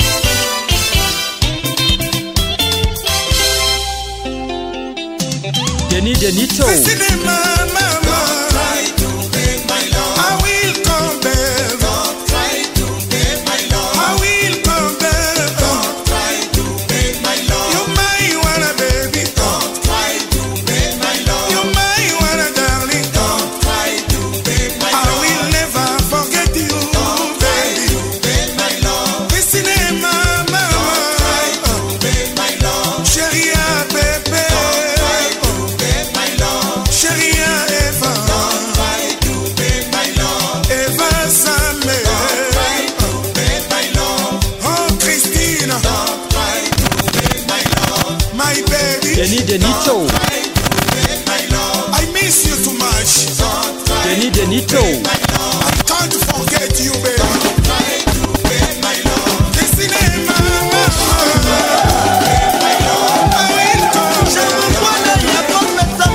Denny Denito. Christina, mama. Don't try to break my love. I will come back. Don't try to break my love. I will come back. Don't try to break my love. You're my one, baby. Don't try to break my love. You're my one, darling. Don't try to break my love. I will never forget you, don't baby. Try to break my love. Christina, mama. Don't try to break my love. Chérie, bébé. Chérie Eva, don't try to break my love. Eva Samé, don't try to break my love. Oh Christina, don't try to break my love. My baby, Denny Denito. don't try to break my love. I miss you too much. Don't try Denny to Denito. break my love. I can't forget you, baby. Don't try to break my love. Christina, mama, break my love. I will come. Je me vois là, il y a comme ça.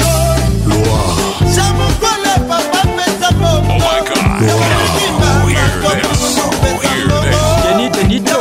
Oh my God. Now, hear this. Oh, hear this. Denny Denito.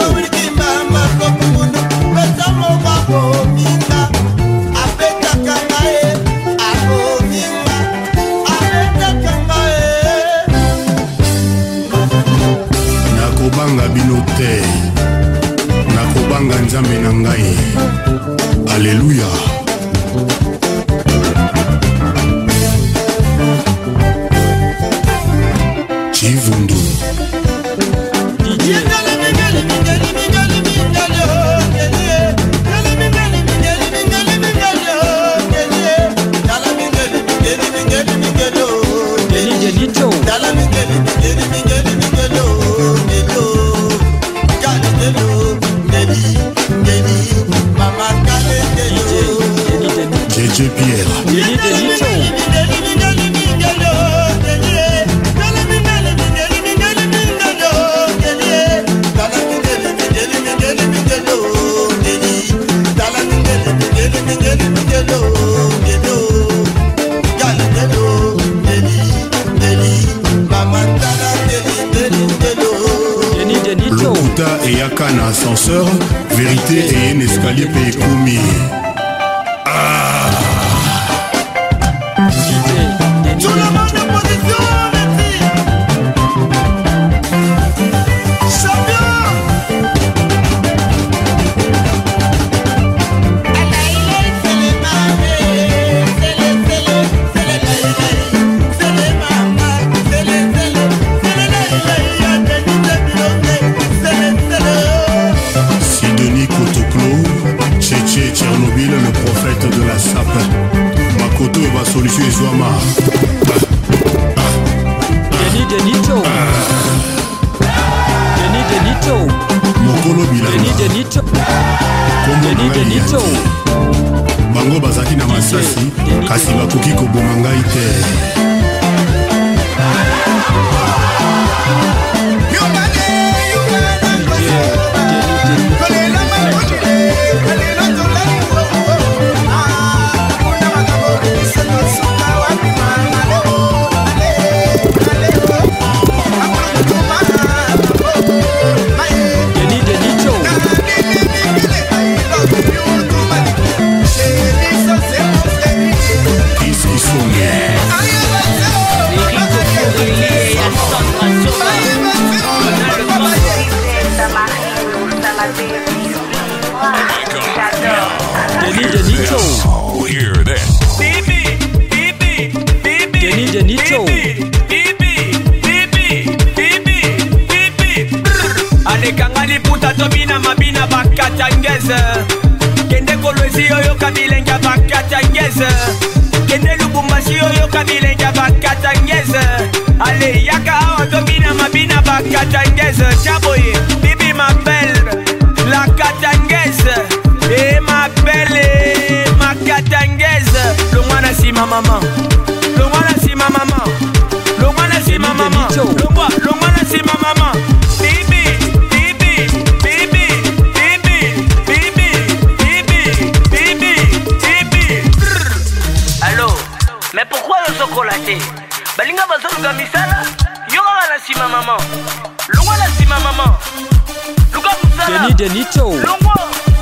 D J Pierre. Denis Denito. Lokuta et Yaka na ascenseur, vérité et un escalier payé commis. Ah. Tout le monde en position, merci. Sidonie Kotoklo, Tchétché Tchernobyl, le prophète de la sape. Makoto et ma solution est Zouama. Denis Denito. Denis Denito. Mokolo Bilanga. Denis Denito. Denis Denito. Bango bazaki na masasi kasi bakoki koboma ngai te. Denis Denito. Oh, hear this. Denis Denito. alekanga liputa tobina mabina bakatangeze kende kolwezi oyo kabilenga bakatangeze kende lubumbashi oyo kabilenga bakatangeze ale yaka awa tobina mabina bakatangeze chaboye bibi ma belle la katangeze e ma belle ma katangeze longwana si ma maman longwana si ma maman longwana si ma maman longwa longwana si ma maman bibi mais pourquoi le chocolaté? Balinga bazoluka misala yoka la sima maman longwa la sima maman luka musala Denis Denito. longwa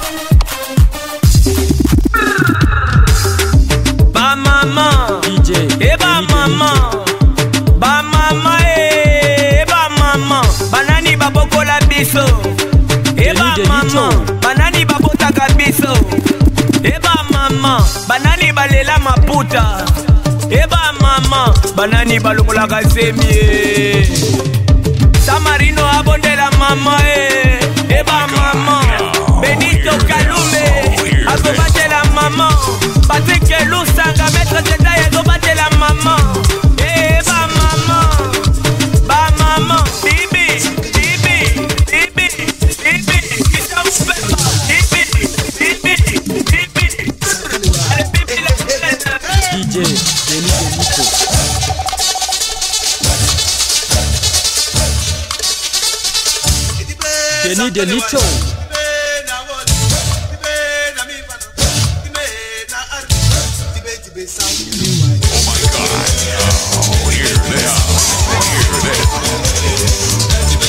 ba maman D J e ba maman ba maman e ba maman banani babokola biso e ba maman banani babotaka biso e ba maman banani balela maputa eba mama banani balongolaka semie Samarino abondela mama e eba mama Benito Kalume azobatela mama Patrick Lusanga maître Zedaya azobatela mama eba mama ba mama bibi bibi bibi bibi kisampepa bibi bibi bibi D J Denis Denito. Denis Denito. Oh my God. Oh, hear this. Hear this.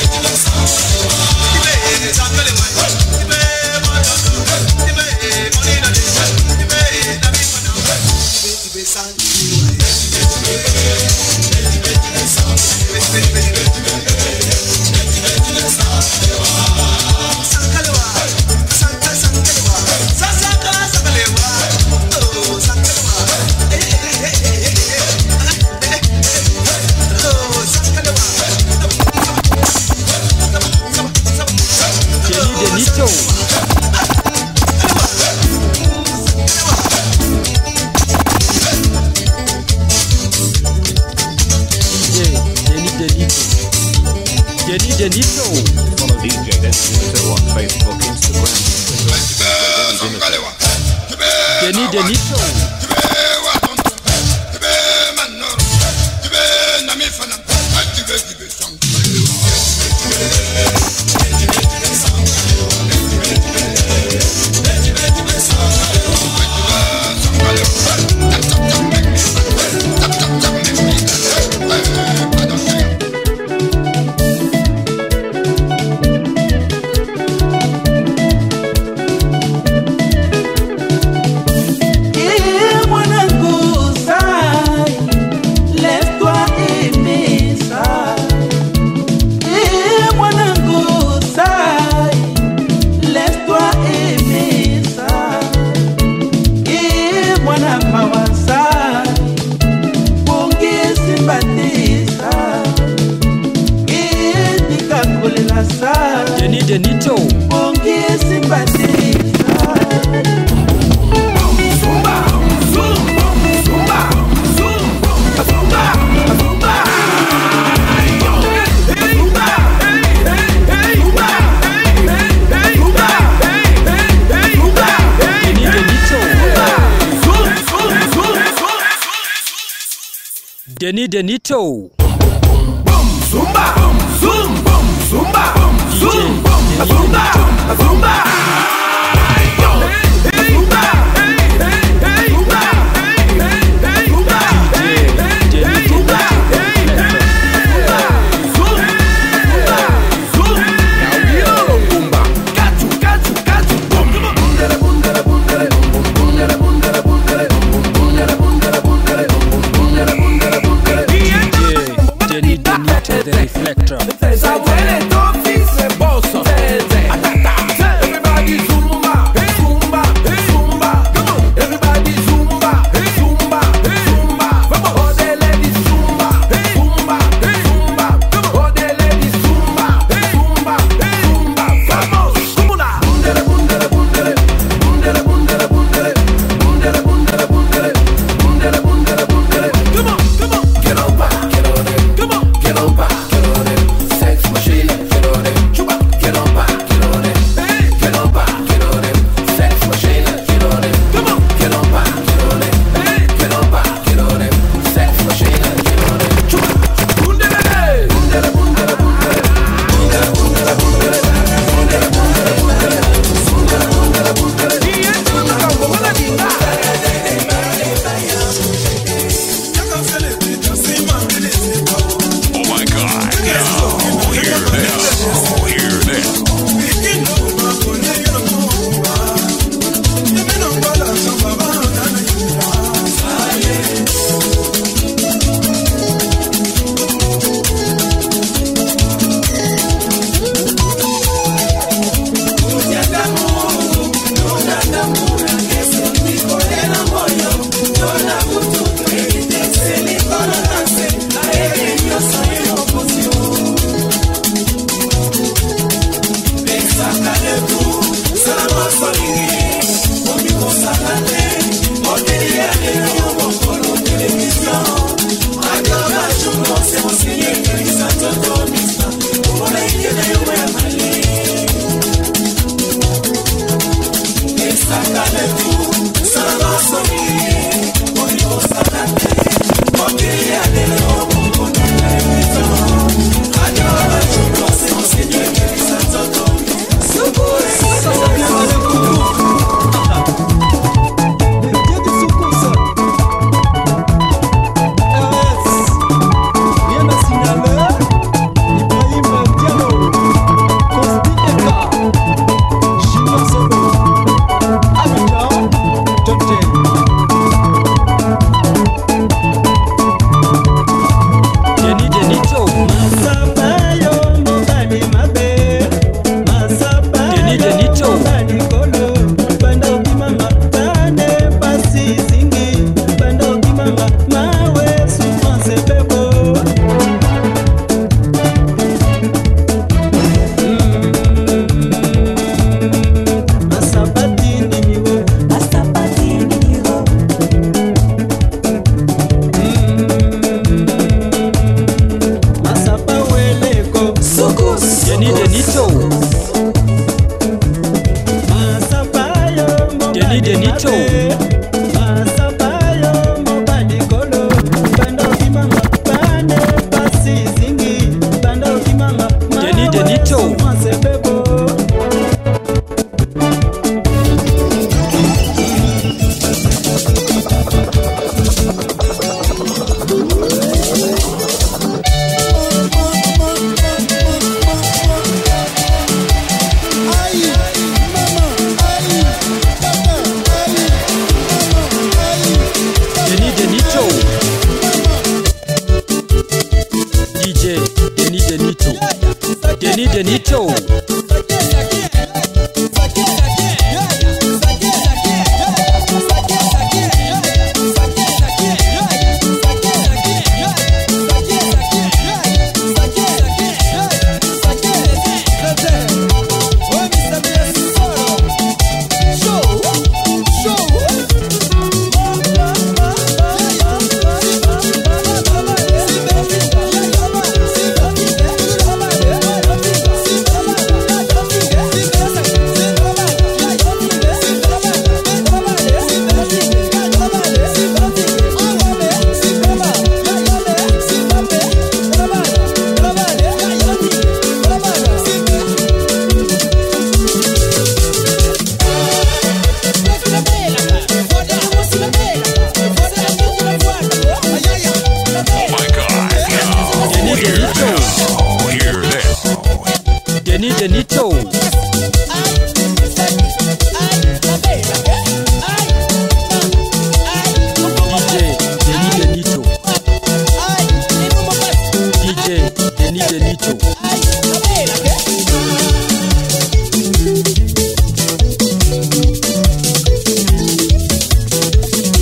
Denis Denito. Follow D J Denito on Facebook, Instagram, Twitter. Denis Denito. mwana mawasa bongisi mbatisa etikakolela sa Deni Denito bongisi mbatisa Zumba, zumba, zumba, zumba, zumba, zumba. Deni Denito Zumba, zumba, zumba, zumba, zumba, zumba. The reflector. Everybody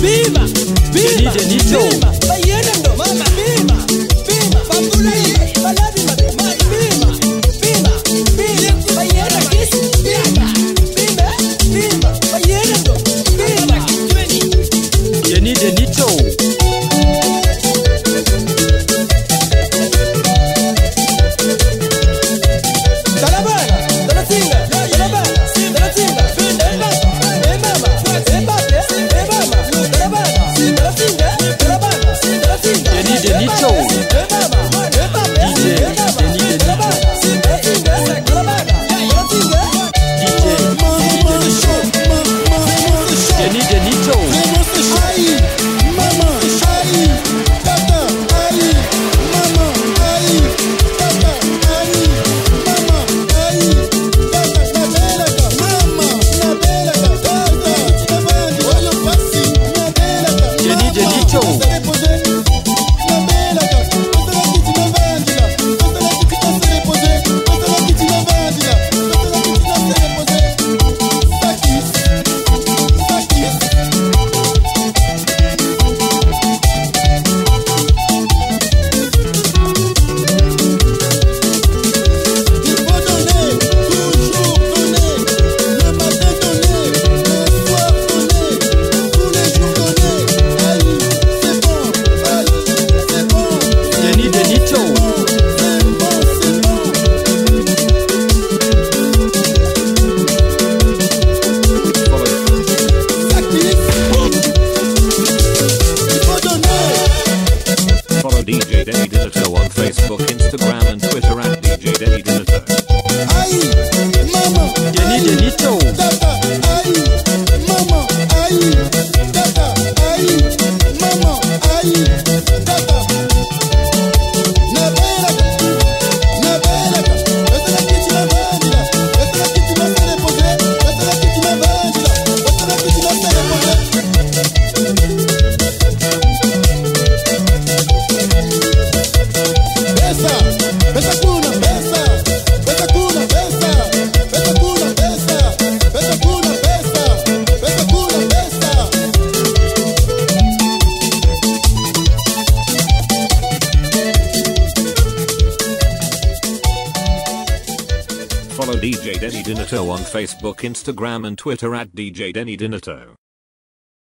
Bima, Bima, Bima, Bayena ndo mama Bima, Bima, Bambula ye, Balabi mama Bima, Bima, Bima, Bayena kiss, Bima, Bima, Bima, Bayena ndo Bima. Jenny Denito. Follow D J Denny Dinito on Facebook, Instagram and Twitter at D J Denny Dinito.